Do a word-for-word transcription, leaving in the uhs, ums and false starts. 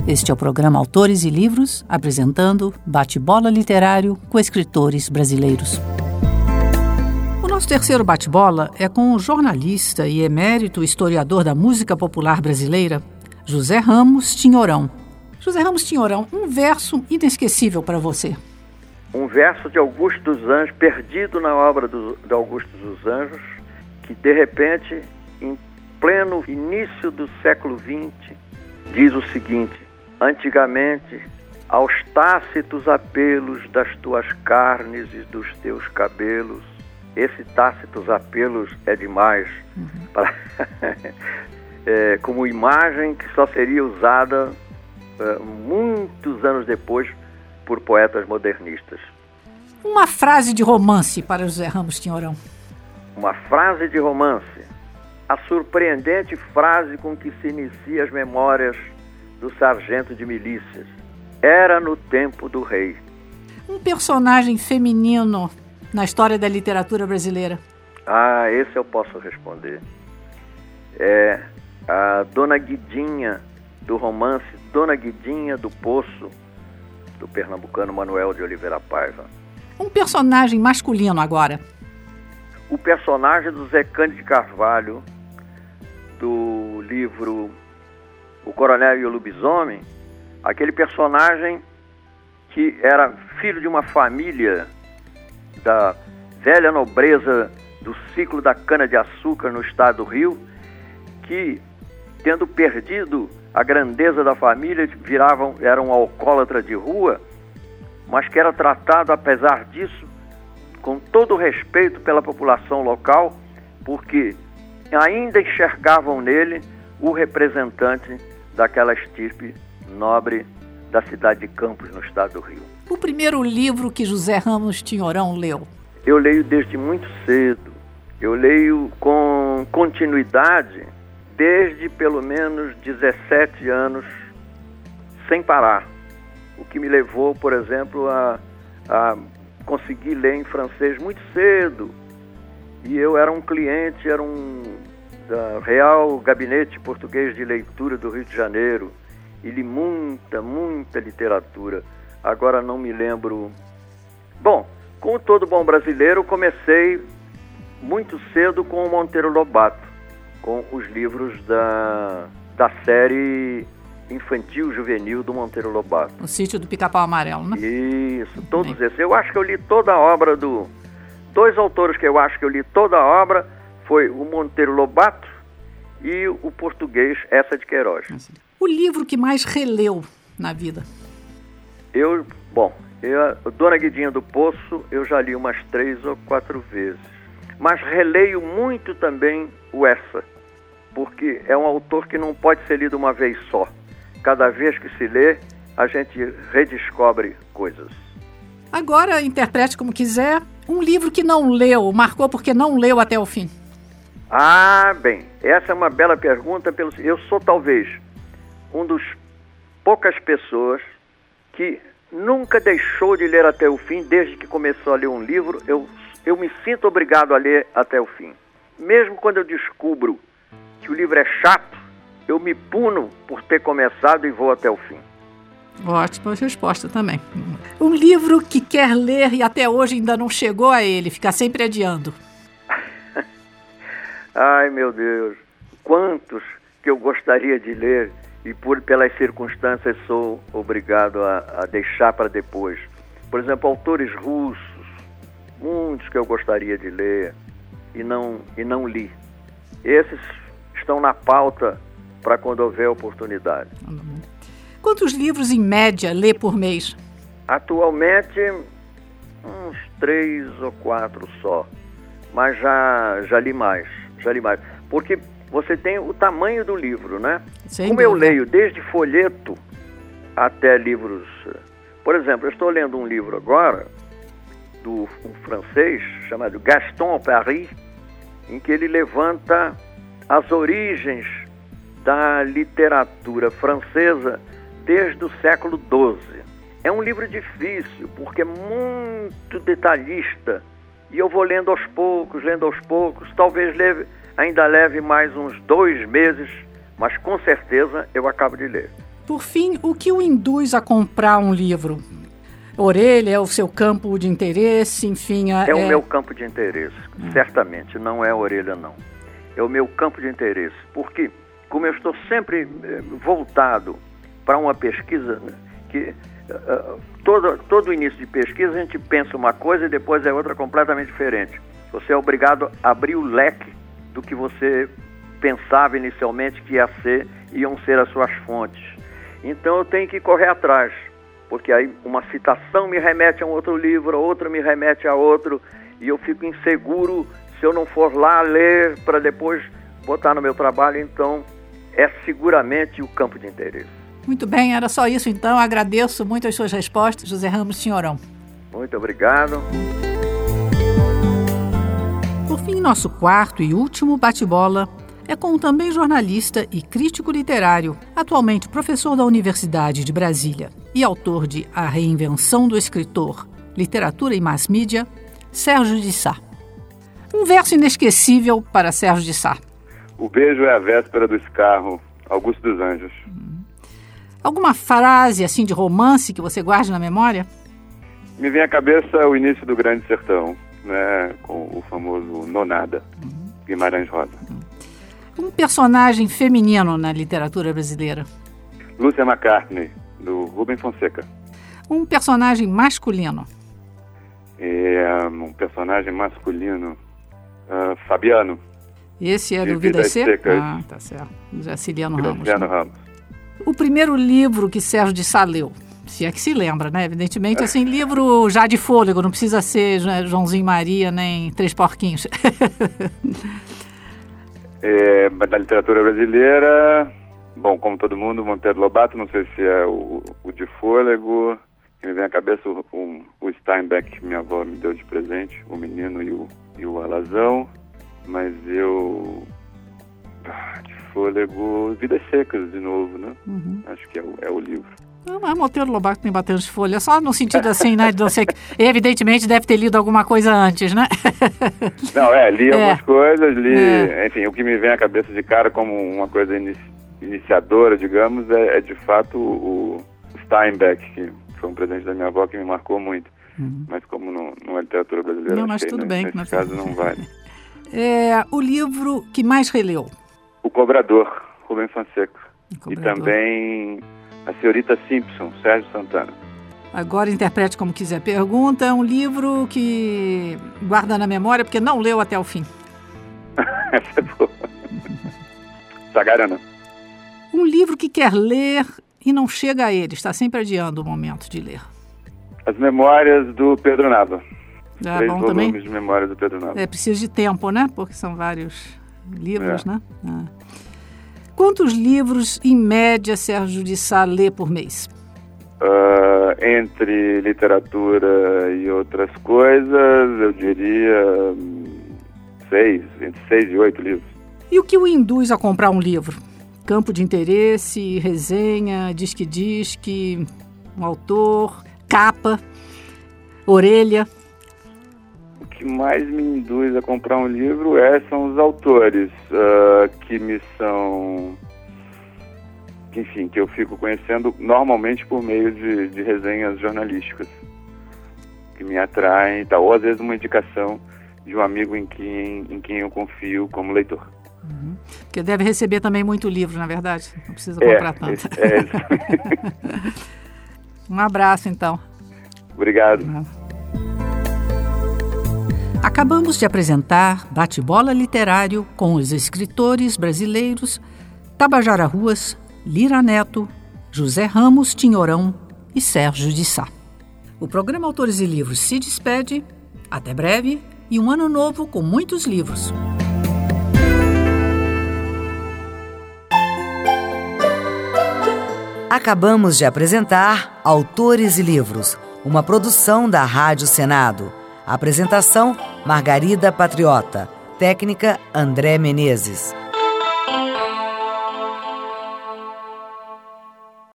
Este é o programa Autores e Livros, apresentando Bate-Bola Literário com escritores brasileiros. O nosso terceiro bate-bola é com o jornalista e emérito historiador da música popular brasileira, José Ramos Tinhorão. José Ramos Tinhorão, um verso inesquecível para você. Um verso de Augusto dos Anjos, perdido na obra do, de Augusto dos Anjos, que de repente, em pleno início do século vinte, diz o seguinte: antigamente, aos tácitos apelos das tuas carnes e dos teus cabelos, esse tácitos apelos é demais, uhum. para, é, como imagem que só seria usada é, muitos anos depois por poetas modernistas. Uma frase de romance para José Ramos Tinhorão. Uma frase de romance. A surpreendente frase com que se inicia as memórias do sargento de milícias. Era no tempo do rei. Um personagem feminino na história da literatura brasileira. Ah, esse eu posso responder. É a Dona Guidinha, do romance Dona Guidinha do Poço, do pernambucano Manuel de Oliveira Paiva. Um personagem masculino agora. O personagem do Zé Cândido de Carvalho, do livro O Coronel e o Lobisomem, aquele personagem que era filho de uma família da velha nobreza do ciclo da cana-de-açúcar no estado do Rio, que, tendo perdido a grandeza da família, viravam, era um alcoólatra de rua, mas que era tratado, apesar disso, com todo o respeito pela população local, porque ainda enxergavam nele o representante daquela estirpe nobre da cidade de Campos, no estado do Rio. O primeiro livro que José Ramos Tinhorão leu? Eu leio desde muito cedo. Eu leio com continuidade desde pelo menos dezessete anos, sem parar. O que me levou, por exemplo, a, a conseguir ler em francês muito cedo. E eu era um cliente, era um da Real Gabinete Português de Leitura do Rio de Janeiro. E li muita, muita literatura. Agora não me lembro. Bom, como todo bom brasileiro, comecei muito cedo com o Monteiro Lobato, com os livros da, da série infantil juvenil do Monteiro Lobato. O Sítio do Pica-Pau Amarelo, né? Isso, todos esses. Eu acho que eu li toda a obra do... Dois autores que eu acho que eu li toda a obra foi o Monteiro Lobato e o português Eça de Queiroz. O livro que mais releu na vida? Eu, bom, eu, Dona Guidinha do Poço eu já li umas três ou quatro vezes. Mas releio muito também o Eça, porque é um autor que não pode ser lido uma vez só. Cada vez que se lê, a gente redescobre coisas. Agora, interprete como quiser, um livro que não leu, marcou porque não leu até o fim. Ah, bem, essa é uma bela pergunta. Pelo... Eu sou talvez um dos poucas pessoas que nunca deixou de ler até o fim. Desde que começou a ler um livro, eu, eu me sinto obrigado a ler até o fim. Mesmo quando eu descubro que o livro é chato, eu me puno por ter começado e vou até o fim. Ótima resposta também. Um livro que quer ler e até hoje ainda não chegou a ele, fica sempre adiando. Ai, meu Deus, quantos que eu gostaria de ler e por, pelas circunstâncias sou obrigado a, a deixar para depois. Por exemplo, autores russos, muitos que eu gostaria de ler e não, e não li. Esses estão na pauta para quando houver oportunidade. Quantos livros, em média, lê por mês? Atualmente, uns três ou quatro só. Mas já, já li mais, já li mais. Porque você tem o tamanho do livro, né? Sem Como dúvida. Eu leio desde folheto até livros... Por exemplo, eu estou lendo um livro agora, do um francês, chamado Gaston Paris, em que ele levanta as origens da literatura francesa desde o século doze. É um livro difícil, porque é muito detalhista, e eu vou lendo aos poucos, lendo aos poucos, talvez leve, ainda leve mais uns dois meses, mas com certeza eu acabo de ler. Por fim, o que o induz a comprar um livro? Orelha é o seu campo de interesse, enfim... É, é o meu campo de interesse, hum. certamente, não é a orelha, não. É o meu campo de interesse, porque como eu estou sempre eh, voltado para uma pesquisa, né, que uh, todo, todo início de pesquisa a gente pensa uma coisa e depois é outra completamente diferente. Você é obrigado a abrir o leque do que você pensava inicialmente que ia ser, iam ser as suas fontes. Então eu tenho que correr atrás, porque aí uma citação me remete a um outro livro, outra me remete a outro, e eu fico inseguro se eu não for lá ler para depois botar no meu trabalho. Então é seguramente o campo de interesse. Muito bem, era só isso então. Agradeço muito as suas respostas, José Ramos Tinhorão. Muito obrigado. Por fim, nosso quarto e último bate-bola é com o também jornalista e crítico literário, atualmente professor da Universidade de Brasília e autor de A Reinvenção do Escritor, Literatura e Mass Mídia, Sérgio de Sá. Um verso inesquecível para Sérgio de Sá. O beijo é a véspera do escarro, Augusto dos Anjos. Hum. Alguma frase assim de romance que você guarde na memória? Me vem à cabeça o início do Grande Sertão, né, com o famoso Nonada, hum. Guimarães Rosa. Hum. Um personagem feminino na literatura brasileira? Lúcia McCartney, do Rubem Fonseca. Um personagem masculino? É, um personagem masculino, uh, Fabiano. Esse é do Vidas Secas? Ah, tá certo. Graciliano Ramos. Graciliano Ramos. O primeiro livro que Sérgio de Sá leu, se é que se lembra, né? Evidentemente, assim, livro já de fôlego, não precisa ser Joãozinho Maria nem Três Porquinhos. É, da literatura brasileira, bom, como todo mundo, Monteiro Lobato, não sei se é o, o de fôlego, que me vem à cabeça o, o, o Steinbeck, que minha avó me deu de presente, o Menino e o, e o Alazão, mas eu, de fôlego, Vidas Secas de novo, né? Uhum. Acho que é o, é o livro. Não, mas Monteiro Lobato tem bastante folha, só no sentido assim, né, de não ser que, evidentemente deve ter lido alguma coisa antes, né? Não, é, li é. algumas coisas, li, é. enfim, o que me vem à cabeça de cara como uma coisa inici, iniciadora, digamos, é, é de fato o, o Steinbeck, que foi um presente da minha avó que me marcou muito, uhum. mas como não, não é literatura brasileira, não, mas achei, tudo né, bem, nesse mas... caso não vale. É, o livro que mais releu? O Cobrador, Rubem Fonseca, e também... A Senhorita Simpson, Sérgio Santana. Agora interprete como quiser. Pergunta, é um livro que guarda na memória porque não leu até o fim. Essa é boa. Sagarana. Um livro que quer ler e não chega a ele, está sempre adiando o momento de ler. As Memórias do Pedro Nava. É Três bom volumes também? de Memórias do Pedro Nava. É preciso de tempo, né? Porque são vários livros, é. né? É. Quantos livros, em média, Sérgio de Sá lê por mês? Uh, entre literatura e outras coisas, eu diria seis, entre seis e oito livros. E o que o induz a comprar um livro? Campo de interesse, resenha, disque-disque, um autor, capa, orelha? O que mais me induz a comprar um livro é, são os autores uh, que me são, enfim, que eu fico conhecendo normalmente por meio de, de resenhas jornalísticas, que me atraem e tal, ou às vezes uma indicação de um amigo em quem, em quem eu confio como leitor. Uhum. Porque deve receber também muito livro, na verdade, não precisa comprar é, tanto. É, é Um abraço, então. Obrigado. Uhum. Acabamos de apresentar Bate-Bola Literário com os escritores brasileiros Tabajara Ruas, Lira Neto, José Ramos Tinhorão e Sérgio de Sá. O programa Autores e Livros se despede. Até breve e um ano novo com muitos livros. Acabamos de apresentar Autores e Livros, uma produção da Rádio Senado. Apresentação, Margarida Patriota. Técnica, André Menezes.